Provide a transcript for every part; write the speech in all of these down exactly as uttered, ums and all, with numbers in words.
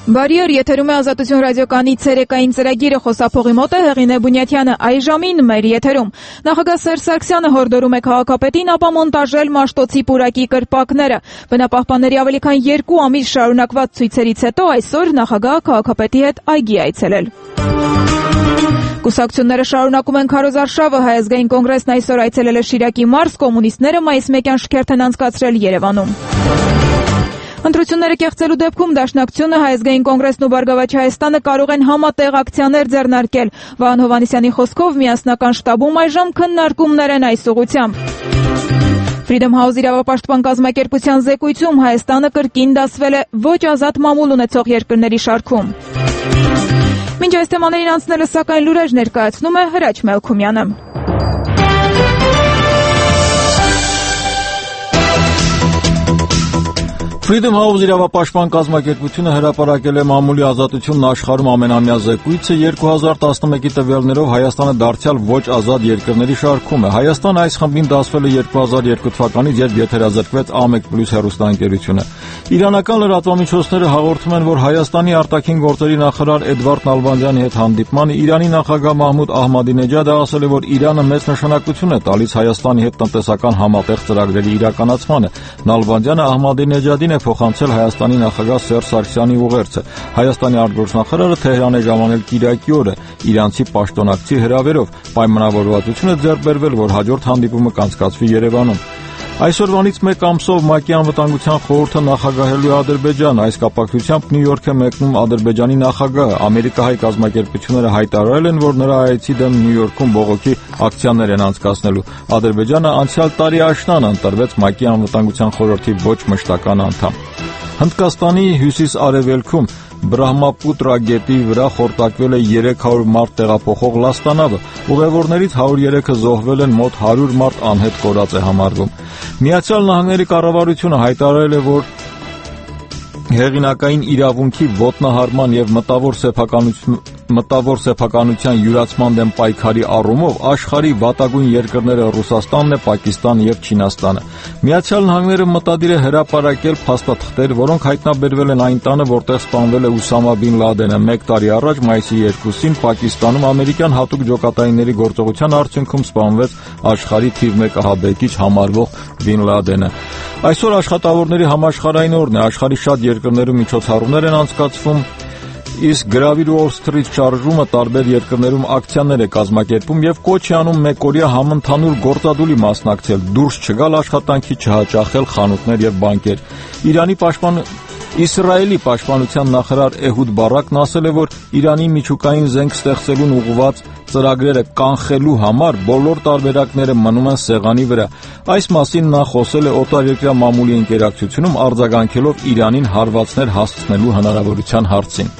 Բարիեր, եթերում է Ազատություն ռադիոկայանի ցերեկային ծրագիրը, խոսափողի մոտ է Հեղինե Բունյաթյանը, այս ժամին մեր եթերում։ Նախագահ Սերժ Սարգսյանը հորդորում է քաղաքապետին ապամոնտաժել Մաշտոցի պուրակի կրպակները։ Բնապահպանների ավելի քան երկու ամիս շարունակված ցույցերից հետո այսօր նախագահը քաղաքապետի հետ այգի է այցելել։ Կուսակցությունները շարունակում են քարոզարշավը, Հայ ազգային կոնգրեսն այսօր այցելել է Շիրակի մարզ, կոմունիստները մայիսմեկյան շքերթ են անցկացրել Երևանում։ Ընտրությունները կեղծելու դեպքում Դաշնակցությունը, Հայ ազգային կոնգրեսն ու Բարգավաճ Հայաստանը կարող են համատեղ ակցիաներ ձեռնարկել։ Վահան Հովհաննիսյանի խոսքով միասնական շտաբում այժմ քննարկումներ են այս ուղղությամբ։ Freedom House իրավապաշտպան կազմակերպության զեկույցում Հայաստանը կրկին դասվել է ոչ ազատ մամուլ ունեցող երկրների շարքում։ Մինչ այս թեմաներին անցնելը սակայն լուրեր ներկայացնում է Հրաչ Մելքումյանը։ Freedom House իրավապաշտպան կազմակերպությունը հրապարակել է մամուլի ազատությունն աշխարհում ամենամյա զեկույցը երկու հազար տասնմեկի տվյալներով Հայաստանը դարձյալ ոչ ազատ երկրների շարքում է։ Հայաստանը այս խմբին դասվել է երկու հազար երկու թվականից, երբ եթերազրկվեց A one Plus հեռուստաընկերությունը։ Իրանական լրատվամիջոցները հաղորդում են, որ Հայաստանի արտաքին գործերի նախարար Էդվարդ Նալբանդյանի հետ հանդիպմանը Իրանի նախագահ Մահմուդ Ահմադինեջադը ասել է, որ Իրանը մեծ նշանակություն է տալիս Հայաստանի հետ տնտեսական համատեղ ծրագրերի իրականացմանը։ Նալբանդյանը Ահմադինեջադին փոխանցել Հայաստանի նախագահ Սերժ Սարգսյանի ուղերձը։ Հայաստանի արտգործնախարարը Թեհրան է ժամանել Կիրակի օրը իրանցի պաշտոնակցի հրավերով։ Պայմանավորվածություն է ձեռք բերվել, որ հաջորդ հանդիպումը կանցկացվի Երևանում։ Այսօրվանից մեկ ամսով ՄԱԿ-ի անվտանգության խորհուրդը նախագահելու է Ադրբեջանը։ Այս կապակցությամբ Նյու Յորք է մեկնում Ադրբեջանի նախագահը։ Ամերիկահայ կազմակերպությունները հայտարարել են, որ նրա այցի դեմ Նյու Յորքում բողոքի ակցիաներ են անցկացնելու։ Ադրբեջանը անցյալ տարի աշնան ընտրվեց ՄԱԿ-ի անվտանգության խորհրդի ոչ մշտական անդամ։ Հնդկաստանի հյուսիս-արևելքում Բրահմապուտրա գետի վրա խորտակվել է երեք հարյուր մարդ տեղափոխող լաստանավը։ Ուղևորներից հարյուր երեքը զոհվել են, մոտ հարյուր մարդ անհետ կորած է համարվում։ Միացյալ Նահանգների կառավարությունը հայտարարել է, որ հեղինակային իրավունքի ոտնահարման եւ մտավոր սեփականություն մտավոր սեփականության յուրացման դեմ պայքարի առումով աշխարհի վատագույն երկրները Ռուսաստանն է, Պակիստանը եւ Չինաստանը։ Միացյալ Նահանգները մտադիր է հրապարակել փաստաթղթեր, որոնք հայտնաբերվել են այն տանը, որտեղ սպանվել է Ուսամա Բին Լադենը։ Մեկ տարի առաջ մայիսի երկուսին Պակիստանում ամերիկյան հատուկ ջոկատայինների գործողության արդյունքում սպանվեց աշխարհի թիվ մեկ ահաբեկիչ համարվող Բին Լադենը։ Այսօր աշխատավորների համաշխարհային օրն է, աշխարհի շատ երկրներում միջոցառումներ են անցկացվում, իսկ Գրավիր Wall Street շարժումը տարբեր երկրներում ակցիաներ է կազմակերպում եւ կոչ է անում մեկօրյա համընդհանուր գործադուլի մասնակցել, դուրս չգալ աշխատանքի, չհաճախել խանութներ եւ բանկեր։ Իրանի պաշտպան Իսրայելի պաշտպանության նախարար Էհուդ Բարակն ասել է, որ Իրանի միջուկային զենք ստեղծելուն ուղղված ծրագրերը կանխելու համար բոլոր տարբերակները մնում են սեղանի վրա։ Այս մասին նա խոսել է օտարերկրյա մամուլի ինտերակցիությունում, արձագանքելով Իրանին հարվածներ հասցնելու հնարավորության հարցին։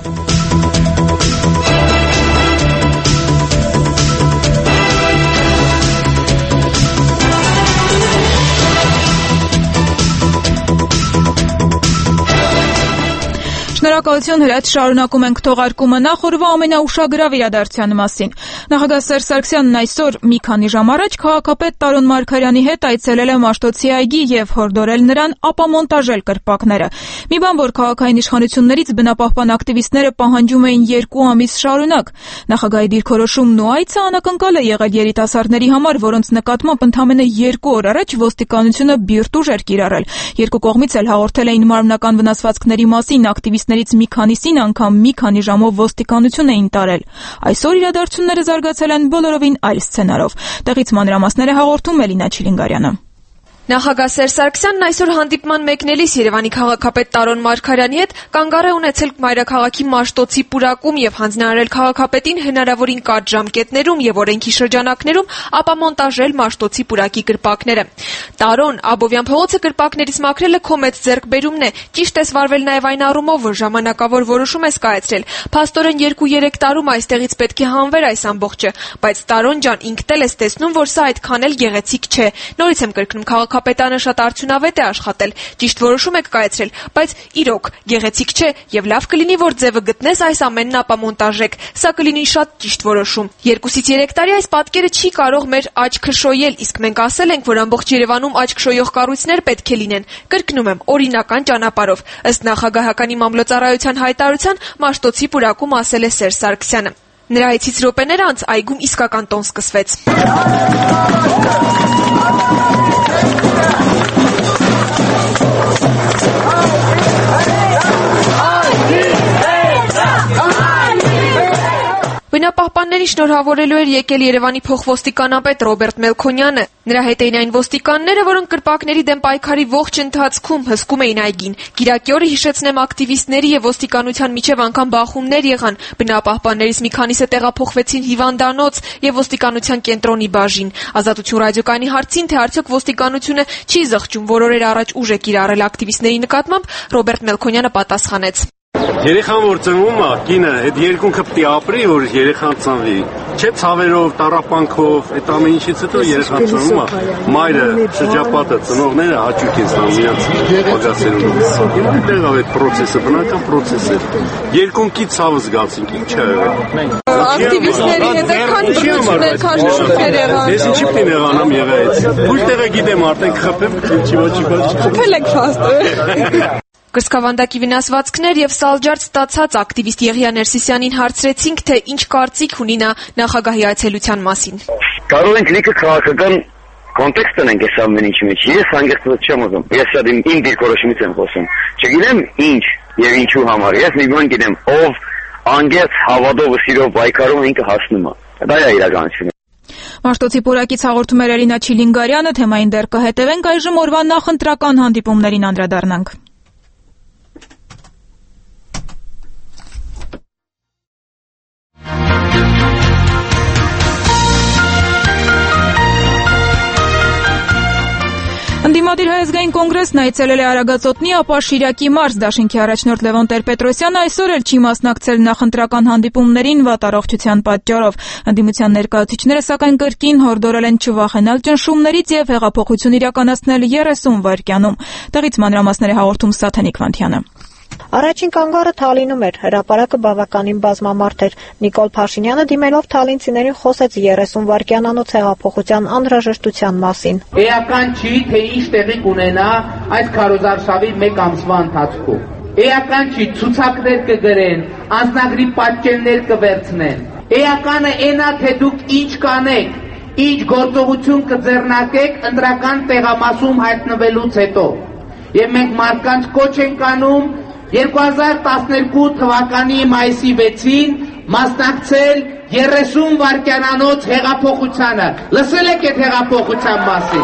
Շնորհակալություն Հրաչ, շարունակում ենք թողարկումը նախ օրվա ամենաուշագրավ իրադարձության մասին։ Նախագահ Սերժ Սարգսյանն այսօր մի քանի ժամ առաջ քաղաքապետ Տարոն Մարգարյանի հետ այցելել է Մաշտոցի այգի եւ հորդորել նրան ապամոնտաժել կրպակները։ Մի բան, որ քաղաքային իշխանություններից բնապահպան ակտիվիստները պահանջում էին երկու ամիս շարունակ։ Նախագահի դիրքորոշումն ու այցը անակնկալ է եղել երիտասարդների համար, որոնց նկատմամբ ընդամենը երկու օր առաջ ոստիկանությունը բիրտ ուժ էր կիրառել։ Երկու կողմից էլ հաղորդել էին մարմնական վնասվածքների մասին, ակտիվիստներից մի քանիսին անգամ մի քանի ժամով ոստիկանություն էին տարել։ Այսօր իրադարձությունները զարգացել են բոլորովին այլ սցենարով։ Տեղից մանրամասները հաղորդում է Լինա Չիլինգարյանը։ Նախագահ Սերժ Սարգսյանն այսօր հանդիպման մեկնելիս Երևանի քաղաքապետ Տարոն Մարգարյանի հետ կանգառ է ունեցել մայրաքաղաքի Մաշտոցի պուրակում եւ հանձնարարել քաղաքապետին հնարավորին կարճ ժամկետներում եւ օրենքի շրջանակներում ապամոնտաժել Մաշտոցի պուրակի կրպակները։ Տարոն, Աբովյան փողոցը կրպակներից մաքրելը քո մեծ ձեռքբերումն է։ Ճիշտ ես վարվել նաեւ այն առումով, որ ժամանակավոր որոշում ես կայացրել։ Փաստորեն երկու-երեք տարում այստեղից պետք է հանվեր այս ամբողջը, բայց Տարոն ջան, ինքդ էլ ես տեսնում, որ սա այդքան էլ գեղեցիկ չէ։ Նորից եմ կրկնում, քաղաքապետը քաղաքապետարանը շատ արդյունավետ է աշխատել, ճիշտ որոշում եք կայացրել, բայց իրոք գեղեցիկ չէ եւ լավ կլինի, որ ձևը գտնես այս ամենն ապամոնտաժեք։ Սա կլինի շատ ճիշտ որոշում։ Երկուսից երեք տարի այս պատկերը չի կարող մեր աչքը շոյել, իսկ մենք ասել ենք, որ ամբողջ Երևանում աչք շոյող կառույցներ պետք է լինեն։ Կրկնում եմ, օրինական ճանապարհով։ Ըստ նախագահականի մամլոյցարայության հայտարարության, Մաշտոցի պուրակում ասել է Սերժ Սարգսյանը։ Նրա այցից րոպեներ անց այգում իսկական տոն սկսվեց։ Բնապահպաններին շնորհավորելու էր եկել Երևանի փոխոստիկանապետ Ռոբերտ Մելքոնյանը։ Նրա հետ էին այն ոստիկանները, որոնք կրպակների դեմ պայքարի ողջ ընթացքում հսկում էին այգին։ Կիրակի օրը, հիշեցնեմ, ակտիվիստների եւ ոստիկանության միջև անգամ բախումներ եղան։ Բնապահպաններից մի քանիսը տեղափոխվեցին հիվանդանոց եւ ոստիկանության կենտրոնի բաժին։ Ազատություն ռադիոկայանի հարցին, թե արդյոք ոստիկանությունը չի զղջում, որ օրեր առաջ ուժ է կիրառել ակտիվիստների նկատմամբ, Ռոբերտ Մելքոնյանը պատասխանեց. Երեխան որ ծնվում է, կինը այդ երկունքը պետք է ապրի, որ երեխան ծնվի։ Չէ ցավերով, տառապանքով, այդ ամեն ինչից հետո երեխան ծնվում է։ Մայրը, շրջապատը, ծնողները հաճույք են ստանում իրենց պակասերում։ Եվ այդտեղ է այդ process-ը, բնական process է։ Երկունքի ցավը զգացինք, ինչ է եղել։ Ակտիվիստների հետ քան բռնություններ, քաշքշուկներ եղան։ Ես ինչի պիտի եղանամ եղայից։ Ուլտեղը գիտեմ արդեն խփեմ, ինչի ոչի ոչ։ Խփել եք ֆաստ։ Կրծքավանդակի վնասվածքներ եւ սալջարդ ստացած ակտիվիստ Եղիա Ներսիսյանին հարցրեցինք, թե ինչ կարծիք ունի նա նախագահի այցելության մասին։ Կարող ենք լիքը քաղաքական կոնտեքստ ունենք այս ամեն ինչի մեջ։ Ես հանգստացած չեմ ուզում։ Ես շատ իմ դիրքորոշումից եմ խոսում։ Չգիտեմ ինչ եւ ինչու համար։ Ես մի բան գիտեմ, ով անգետ հավատով ու սիրով պայքարում ինքը հասնում է։ Դա է իրականությունը։ Մաշտոցի պուրակից հաղորդում էր Էլինա Չիլինգարյանը, թեմային դեռ կհետևենք, այժմ օրվա նախընտրական հանդիպումներին անդրադառնանք։ Ընդդիմադիր Հայազգային կոնգրեսն այցելել է Արագածոտնի, ապա Շիրակի մարզ։ Դաշինքի առաջնորդ Լևոն Տեր-Պետրոսյանը այսօր էլ չի մասնակցել նախընտրական հանդիպումներին վատառողջության պատճառով։ Ընդդիմության ներկայացուցիչները սակայն կրկին հորդորել են չվախենալ ճնշումներից եւ հեղափոխություն իրականացնել երեսուն վայրկյանում։ Տեղից մանրամասներ է հաղորդում Սաթենիկ Վանթյանը։ Առաջին կանգառը Թալինում էր, հրապարակը բավականին բազմամարդ էր։ Նիկոլ Փաշինյանը դիմելով թալինցիներին խոսեց երեսուն վայրկյանանոց հեղափոխության անհրաժեշտության մասին։ Էական չի, թե ինչ տեղի կունենա այս քարոզարշավի մեկ ամսվա ընթացքում։ Էական չի, ցուցակներ կգրեն, անձնագրի պատճեններ կվերցնեն։ Էականը այնա, թե դուք ինչ կանեք, ինչ գործողություն կձեռնարկեք ընտրական տեղամասում հայտնվելուց հետո։ Եվ մենք մարդկանց կոչ ենք անում երկու հազար տասներկու թվականի մայիսի վեցին մասնակցել երեսուն վայրկյանանոց հեղափոխությանը։ Լսել եք այդ հեղափոխության մասին։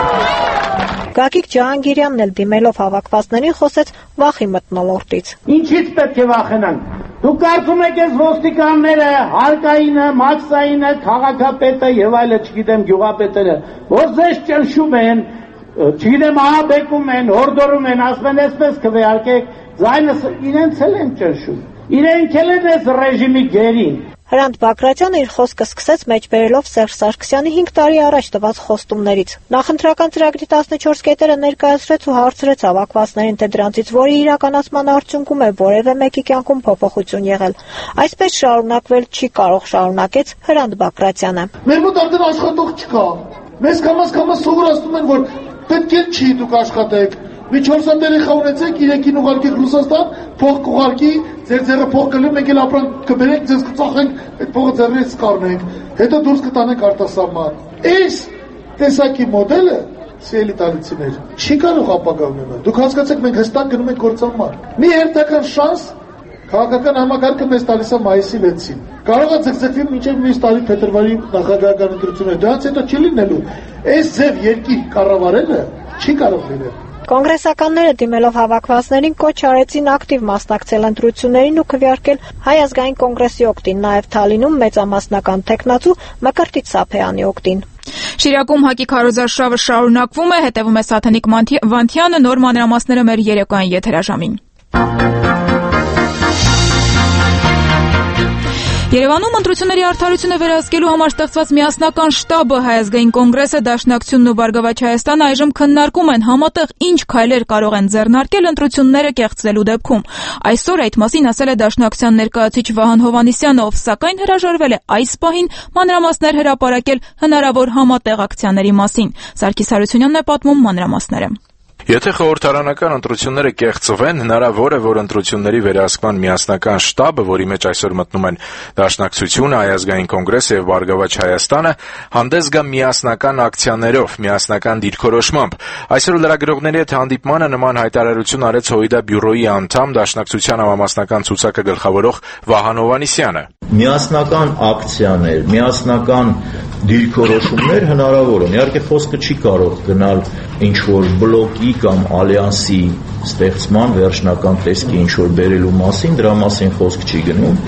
Գագիկ Ջահանգիրյանն էլ դիմելով հավաքվածներին խոսեց վախի մթնոլորտից։ Ինչից պետք է վախենանք։ Դուք կարծում եք այս ոստիկանները, հարկայինը, մաքսայինը, քաղաքապետը եւ այլը, չգիտեմ, գյուղապետերը, որ ձեզ ճնշում են, չգիտեմ, ահաբեկում են, հորդորում են, ասում են այսպես քվեարկեք, ձայնս իրենց էլ են ճնշում։ Իրենք էլ են այս ռեժիմի գերին։ Հրանտ Բակրատյանը իր խոսքը սկսեց մեջբերելով Սերժ Սարգսյանի հինգ տարի առաջ տված խոստումներից։ Նախընտրական ծրագրի տասնչորս կետերը ներկայացրեց ու հարցրեց հավաքվածներին, թե դրանցից որի իրականացման արդյունքում է որևէ մեկի կյանքում փոփոխություն եղել։ Այսպես շարունակվել չի կարող, շարունակեց Հրանտ Բակրատյանը։ Մեր մոտ արդեն աշխատող չկա։ Մեզ կամաց-կամաց սովորացնում են, որ պետք է չի դուք աշխատեք։ Մի չորս երեխա ունեցեք, երեքին ուղարկեք Ռուսաստան, փող կուղարկի, ձեր ձեռը փող կլինի, մենք էլ ապրանք կբերենք, ձեզ կծախենք, այդ փողը ձեռներից կառնենք, հետո դուրս կտանենք արտասահման։ Այս տեսակի մոդելը, սիրելի տալիցիներ, չի կարող ապագա ունենալ։ Դուք հասկացեք, մենք հստակ գնում ենք գործանման։ Մի հերթական շանս քաղաքական համակարգը մեզ տալիս է մայիսի վեցին։ Կարող է ձգձգվի մինչև մյուս տարի փետրվարի նախագահական ընտրությունները։ Դրանից հետո չի լինելու։ Այս ձև երկիր կառավարելը չի կարող լինել։ Կոնգրեսականները դիմելով հավաքվածներին կոչ արեցին ակտիվ մասնակցել ընտրություններին ու քվեարկել Հայ ազգային կոնգրեսի օգտին, նաև Թալինում մեծամասնական տեխնացու Մկրտիչ Սափեյանի օգտին։ Շիրակում հակի քարոզարշավը շարունակվում է, հետևում է Սաթենիկ Վանթյանը, նոր մանրամասները մեր երեկոյան եթերաժամին։ Երևանում ընտրությունների արդարությունը վերահսկելու համար ստեղծված միասնական շտաբը, Հայ ազգային կոնգրեսը, Դաշնակցությունն ու Բարգավաճ Հայաստանը այժմ քննարկում են համատեղ ինչ քայլեր կարող են ձեռնարկել ընտրությունները կեղծվելու դեպքում։ Այսօր այդ մասին ասել է Դաշնակցության ներկայացուցիչ Վահան Հովհաննիսյանը, ով սակայն հրաժարվել է այս պահին մանրամասներ հրապարակել հնարավոր համատեղ ակցիաների մասին։ Սարգիս Հարությունյանն է պատմում մանրամասները։ Եթե խորհրդարանական ընտրությունները կեղծվեն, հնարավոր է, որ ընտրությունների վերահսկման միասնական շտաբը, որի մեջ այսօր մտնում են Դաշնակցությունը, Հայ ազգային կոնգրեսը եւ Բարգավաճ Հայաստանը, հանդես գա միասնական ակցիաներով, միասնական դիրքորոշմամբ։ Այսօր լրագրողների հետ հանդիպմանը նման հայտարարություն արեց ՀՅԴ բյուրոյի անդամ, Դաշնակցության համամասնական ցուցակը գլխավորող Վահան Հովհաննիսյանը։ Միասնական ակցիաներ, միասնական դիրքորոշումներ հնարավոր են։ Իհարկե խոսքը չի կարող գնալ ինչ-որ բլոկի կամ ալյանսի ստեղծման վերջնական տեսքի ինչ-որ բերելու մասին, դրա մասին խոսք չի գնում։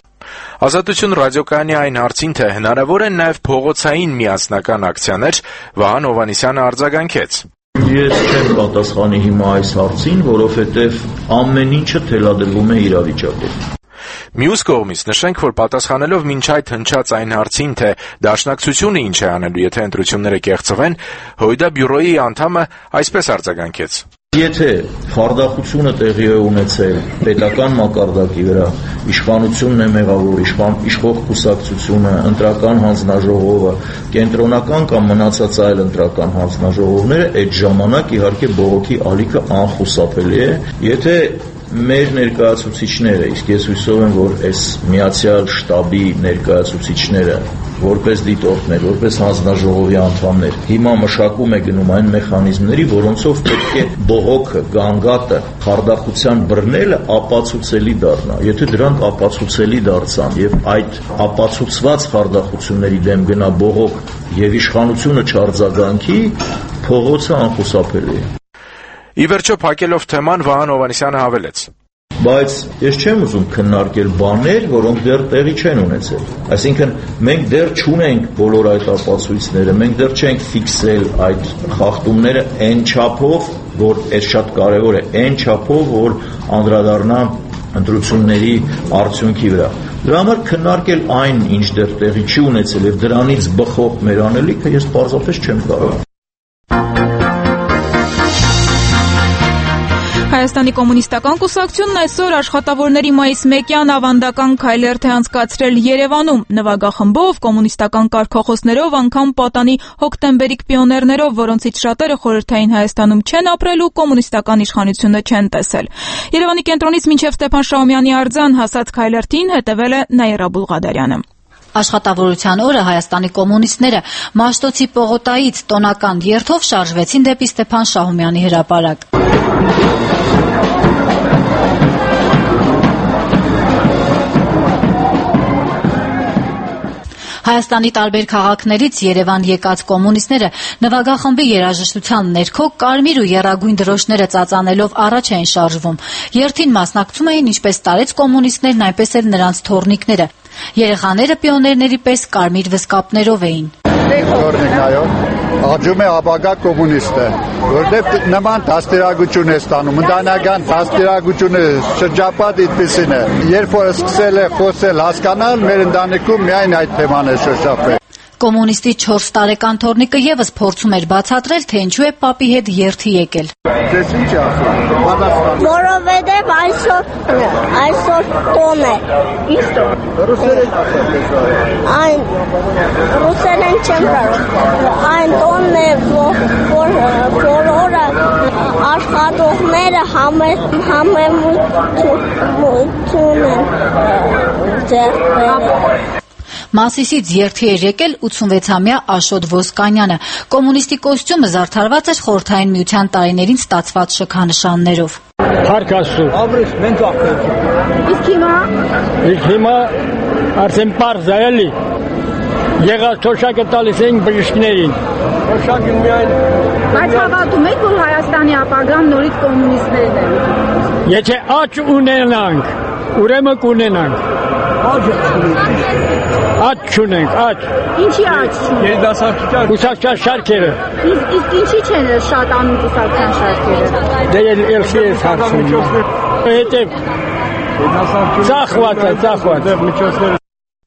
Ազատություն ռադիոկայանի այն հարցին, թե հնարավոր են նաև փողոցային միասնական ակցիաներ, Վահան Հովհաննիսյանը արձագանքեց։ Ես չեմ պատասխանի հիմա այս հարցին, որովհետև ամեն ինչը թելադրվում է իրավիճակով։ Մյուս կողմից նշենք, որ պատասխանելով մինչ այդ հնչած այն հարցին, թե Դաշնակցությունը ինչ է անելու, եթե ընտրությունները կեղծվեն, ՀՅԴ բյուրոյի անդամը այսպես արձագանքեց. Եթե խարդախությունը տեղի է ունեցել պետական մակարդակի վրա, իշխանությունն է մեղավոր, իշխող կուսակցությունը, ընտրական հանձնաժողովը, կենտրոնական կամ մնացած այլ ընտրական հանձնաժողովները, այդ ժամանակ իհարկե բողոքի ալիքը անխուսափելի է։ Եթե մեր ներկայացուցիչները, իսկ ես հույսով եմ, որ այս միացյալ շտաբի ներկայացուցիչները, որպես դիտորդներ, որպես հանձնաժողովի անդամներ, հիմա մշակում է գնում այն մեխանիզմների, որոնցով պետք է բողոքը, գանգատը, խարդախության բռնելը ապացուցելի դառնա։ Եթե դրանք ապացուցելի դարձան եւ այդ ապացուցված խարդախությունների դեմ գնա բողոք եւ իշխանությունը չարձագանքի, փողոցը անխուսափելի է։ Ի վերջո, փակելով թեման, Վահան Հովհաննիսյանը հավելեց. Բայց ես չեմ ուզում քննարկել բաներ, որոնք դեռ տեղի չեն ունեցել։ Այսինքն մենք դեռ չունենք բոլոր այդ ապացույցները, մենք դեռ չենք ֆիքսել այդ խախտումները այն չափով, որ այս շատ կարևոր է, այն չափով, որ անդրադառնա ընտրությունների արդյունքի վրա։ Դրա համար քննարկել այն, ինչ դեռ տեղի չի ունեցել եւ դրանից բխող մեր անելիքը ես պարզապես չեմ կարող։ Հայաստանի կոմունիստական կուսակցությունն այսօր աշխատավորների մայիս մեկյան ավանդական քայլերթ է անցկացրել Երևանում, նվագախմբով, կոմունիստական կարգախոսներով, անգամ պատանի հոկտեմբերիկ պիոներներով, որոնցից շատերը խորհրդային Հայաստանում չեն ապրել ու կոմունիստական իշխանությունը չեն տեսել։ Երևանի կենտրոնից մինչև Ստեփան Շահումյանի արձան հասած քայլերթին հետևել է Նաիրա Բուլղադարյանը։ Աշխատավորության օրը Հայաստանի կոմունիստները Մաշտոցի պողոտայից տոնական երթով շարժվեցին դեպի Ստեփան Շահումյանի հրապարակ։ Հայաստանի տարբեր քաղաքներից Երևան եկած կոմունիստները նվագախմբի երաժշտության ներքո կարմիր ու եռագույն դրոշները ծածանելով առաջ էին շարժվում։ Երթին մասնակցում էին ինչպես տարեց կոմունիստներն, այնպես էլ նրանց թոռնիկները։ Երեխաները պիոներների պես կարմիր վզկապներով էին։ Աջում է ապագա կոմունիստը, որտեղ նման դաստիարակություն է ստանում, ընդանական դաստիարակությունը շրջապատ այդպեսին է։ Երբ որ սկսել է խոսել, հասկանալ, մեր ընտանիքում միայն այդ թեման է շրջապել։ Կոմունիստի չորս տարեկան թոռնիկը եւս փորձում էր բացատրել, թե ինչու է պապի հետ երթի եկել։ Դες ինչ ասում։ Որովհետև այսօր այսօր տոն է։ Ինչ տոն։ Ռուսերեն ասել։ Այն ռուսերեն չեմ կարող։ Այն տոնն է, որ բոլորը աշխատողները համեմություն են ձեռքբերել։ Մասիսից երթի էր եկել ութսունվեցամյա Աշոտ Ոսկանյանը։ Կոմունիստի կոստյումը զարդարված էր Խորհրդային Միության տարիներին ստացված շքանշաններով։ Փառք Աստծո։ Ապրես, մենք ախտենք։ Իսկ հիմա։ Իսկ հիմա արդեն պարզ է էլի։ Եղած թոշակը տալիս էին բժիշկներին։ Թոշակը միայն։ Բայց հավատում եք, որ Հայաստանի ապագան նորից կոմունիստներն են։ Եթե աճ ունենանք, ուրեմն կունենանք։ Աճ չունենք, աճ։ Ինչի աճ չունենք։ Երիտասարդության կուսակցության շարքերը։ Իսկ ինչի չեն շատ անում կուսակցության շարքերը։ Դե ելքի է հարցում։ Հետև ծախված է, ծախված։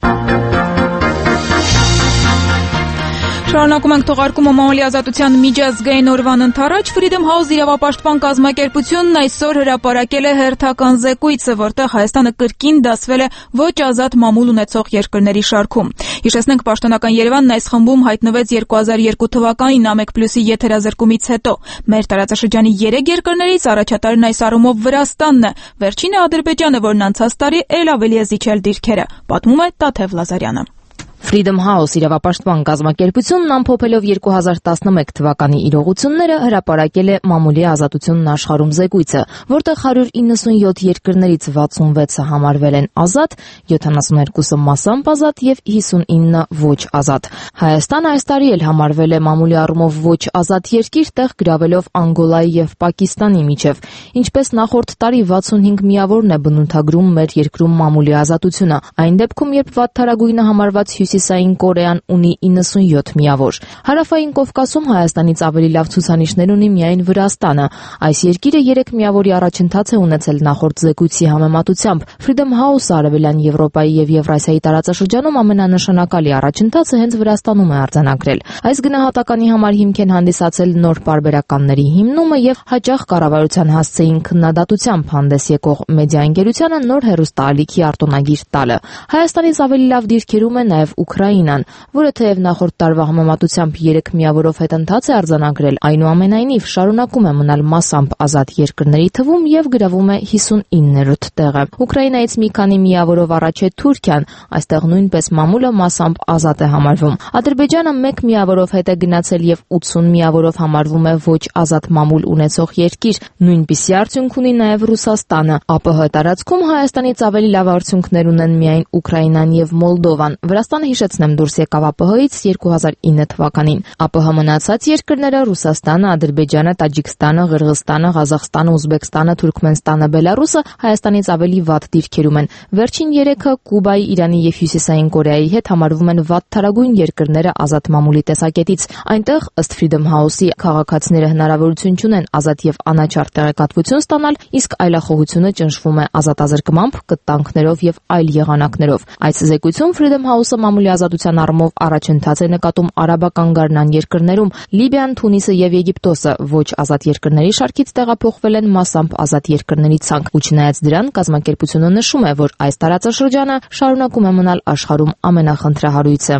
Շարունակում ենք թողարկումը մամուլի ազատության միջազգային օրվան ընթառաջ։ Freedom House իրավապաշտպան կազմակերպությունն այսօր հրապարակել է հերթական զեկույցը, որտեղ Հայաստանը կրկին դասվել է ոչ ազատ մամուլ ունեցող երկրների շարքում։ Հիշեցնենք, պաշտոնական Երևանն այս խմբում հայտնվեց երկու հազար երկու թվականին Նամեկ Պլյուսի եթերազրկումից հետո։ Մեր տարածաշրջանի երեք երկրներից առաջատարն այս առումով Վրաստանն է, վերջինը Ադրբեջանը, որն անցած տարի էլ ավելի է զիջել դիրքերը, պատմում է Տաթև Լազարյանը։ Freedom House իրավապաշտպան կազմակերպությունն ամփոփելով երկու հազար տասնմեկ թվականի իրողությունները հրապարակել է մամուլի ազատությունն աշխարհում զեկույցը, որտեղ հարյուր իննսունյոթ երկրներից վաթսունվեցը համարվել են ազատ, յոթանասունհինգը մասամբ ազատ եւ հիսունինը ոչ ազատ։ Հայաստանը այս տարի էլ համարվել է մամուլի առումով ոչ ազատ երկիր, տեղ գրավելով Անգոլայի եւ Պակիստանի միջև։ Ինչպես նախորդ տարի վաթսունհինգ միավորն է բնութագրում մեր երկրում մամուլի ազատությունը, այն դեպքում, երբ վատթարագույնը համարված Հյուսիսային Կորեան ունի իննսունյոթ միավոր։ Հարավային Կովկասում Հայաստանից ավելի լավ ցուցանիշներ ունի միայն Վրաստանը։ Այս երկիրը երեք միավորի առաջընթաց է ունեցել նախորդ զեկույցի համեմատությամբ։ Freedom House-ը Արևելյան Եվրոպայի եւ Եվրասիայի տարածաշրջանում ամենանշանակալի առաջընթացը հենց Վրաստանում է արձանագրել։ Այս գնահատականի համար հիմք են հանդիսացել նոր պարբերականների հիմնումը եւ հաճախ կառավարության հասցեին քննադատությամբ հանդես եկող մեդիա ընկերությանը նոր հեռուստաալիքի արտոնագիր տալը։ Հայաստանից ավելի լավ դիրքերում է նաեւ Ուկրաինան, որը թեև նախորդ տարվա համեմատությամբ երեք միավորով հետընթաց է արձանագրել, այնուամենայնիվ շարունակում է մնալ մասամբ ազատ երկրների թվում եւ գրավում է հիսունիններորդ տեղը։ Ուկրաինայից մի քանի միավորով առաջ է Թուրքիան, այստեղ նույնպես մամուլը մասամբ ազատ է համարվում։ Ադրբեջանը մեկ միավորով հետ է գնացել եւ ութսուն միավորով համարվում է ոչ ազատ մամուլ ունեցող երկիր։ Նույնպիսի արդյունք ունի նաեւ Ռուսաստանը։ ԱՊՀ տարածքում Հայաստանից ավելի լավ արդյունքներ ունեն միայն Ուկրաինան եւ Մոլդովան։ Վրաստանը, հիշեցնեմ, դուրս եկավ ԱՊՀ-ից երկու հազար ինը թվականին։ ԱՊՀ մնացած երկրները Ռուսաստանը, Ադրբեջանը, Տաջիկստանը, Ղրղստանը, Ղազախստանը, Ուզբեկստանը, Թուրքմենստանը, Բելարուսը Հայաստանից ավելի վատ դիրքերում են։ Վերջին երեքը Կուբայի, Իրանի եւ Հյուսիսային Կորեայի հետ համարվում են վատթարագույն երկրները ազատ մամուլի տեսակետից։ Այնտեղ, ըստ Freedom House-ի, քաղաքացիները հնարավորություն չունեն ազատ եւ անաչառ տեղեկատվություն ստանալ, իսկ այլախոհությունը ճնշվում է ազատազրկմամբ, կտանքներով եւ այլ եղանակներով։ Այս զեկույցում Freedom House-ը մամուլի ազատության առումով առաջընթաց է նկատում արաբական գարնան երկրներում։ Լիբիան, Թունիսը եւ Եգիպտոսը ոչ ազատ երկրների շարքից տեղափոխվել են մասամբ ազատ երկրների ցանկ։ Ու չնայած դրան, կազմակերպությունը նշում է, որ այս տարածաշրջանը շարունակում է մնալ աշխարհում ամենախնդրահարույցը։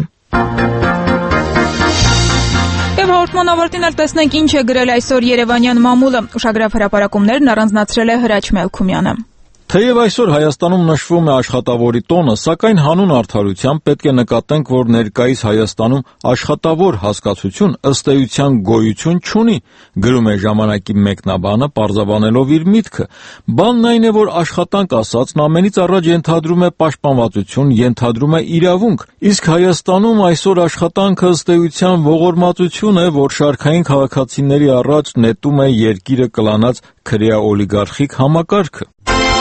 Եվ հաղորդման ավարտին էլ տեսնենք ինչ է գրել այսօր Երևանյան մամուլը։ Ուշագրավ հրապարակումներն առանձնացրել է Հրաչ Մելքումյանը։ Թեև այսօր Հայաստանում նշվում է աշխատավորի տոնը, սակայն հանուն արդարության պետք է նկատենք, որ ներկայիս Հայաստանում աշխատավոր հասկացություն ըստ էության գոյություն չունի, գրում է ժամանակի մեկնաբանը, պարզաբանելով իր միտքը։ Բանն այն է, որ աշխատանք ասածն ամենից առաջ ենթադրում է պաշտպանվածություն, ենթադրում է իրավունք, իսկ Հայաստանում այսօր աշխատանքը ըստ էության ողորմածություն է, որ շարքային քաղաքացիների առաջ նետում է երկիրը կլանած քրեա-օլիգարխիկ համակարգը։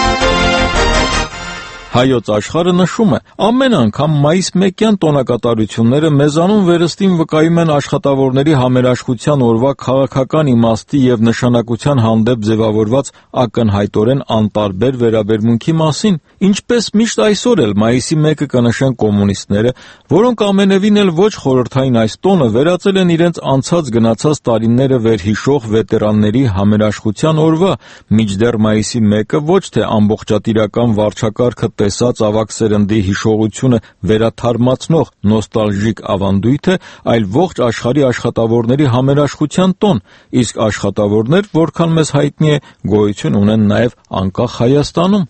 Հայոց աշխարհը նշում է. ամեն անգամ մայիս մեկյան տոնակատարությունները մեզանում վերստին վկայում են աշխատավորների համերաշխության օրվա քաղաքական իմաստի եւ նշանակության հանդեպ ձևավորված ակնհայտորեն անտարբեր վերաբերմունքի մասին, ինչպես միշտ այսօր էլ մայիսի մեկը կնշեն կոմունիստները, որոնք ամենևին էլ ոչ խորհրդային այս տոնը վերածել են իրենց անցած գնացած տարիները վերհիշող վետերանների համերաշխության օրվա, մինչդեռ մայիսի մեկը ոչ թե ամբողջատիրական վարչակարգը տեսած ավագ սերնդի հիշողությունը վերաթարմացնող նոստալժիկ ավանդույթ է, այլ ողջ աշխարհի աշխատավորների համերաշխության տոն, իսկ աշխատավորներ, որքան մեզ հայտնի է, գոյություն ունեն նաև անկախ Հայաստանում։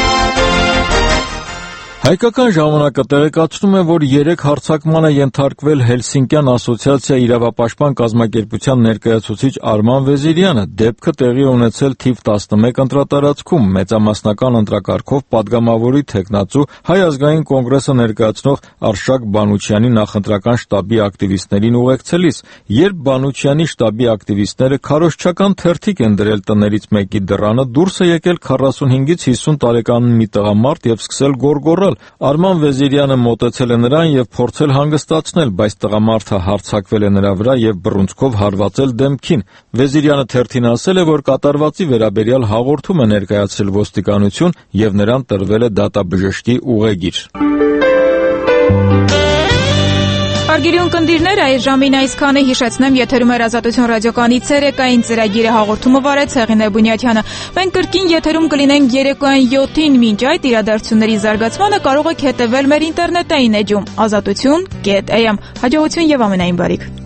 Հայկական ժամանակը տեղեկացնում է, որ երեք հարձակման է ենթարկվել Հելսինկյան ասոցիացիա իրավապաշտպան կազմակերպության ներկայացուցիչ Արման Վեզիրյանը։ Դեպքը տեղի ունեցել թիվ տասնմեկ ընտրատարածքում մեծամասնական ընտրակարգով падգամավորի թեկնածու Հայ ազգային կոնգրեսը ներկայացնող Արշակ Բանուչյանի նախընտրական շտաբի ակտիվիստներին ուղեկցելիս, երբ Բանուչյանի շտաբի ակտիվիստները քարոզչական թերթիկ են դրել տներից մեկի դռանը, դուրս է եկել քառասունհինգից հիսուն տարեկան մի տղամարդ եւ սկսել գոռգոռալ։ Արման Վեզիրյանը մոտեցել է նրան եւ փորձել հանգստացնել, բայց տղամարդը հարձակվել է նրա վրա եւ բռունցքով հարվածել դեմքին։ Վեզիրյանը թերթին ասել է, որ կատարվածի վերաբերյալ հաղորդում է ներկայացրել ոստիկանություն եւ նրան տրվել է դատաբժշկի ուղեգիր։ Արգիրյուն կնդիրներ այս ժամին այսքանը հիշեցնեմ եթերում էր Ազատություն ռադիոկայանի ցերեկային ծրագիրը հաղորդումը վարեց Հեղինե Բունյաթյանը։ Մենք կրկին եթերում կլինենք երեկոյան յոթին, մինչ այդ իրադարձությունների զարգացմանը կարող եք հետևել մեր ինտերնետային էջում ազատություն կետ am։ Հաջողություն եւ ամենայն բարիք։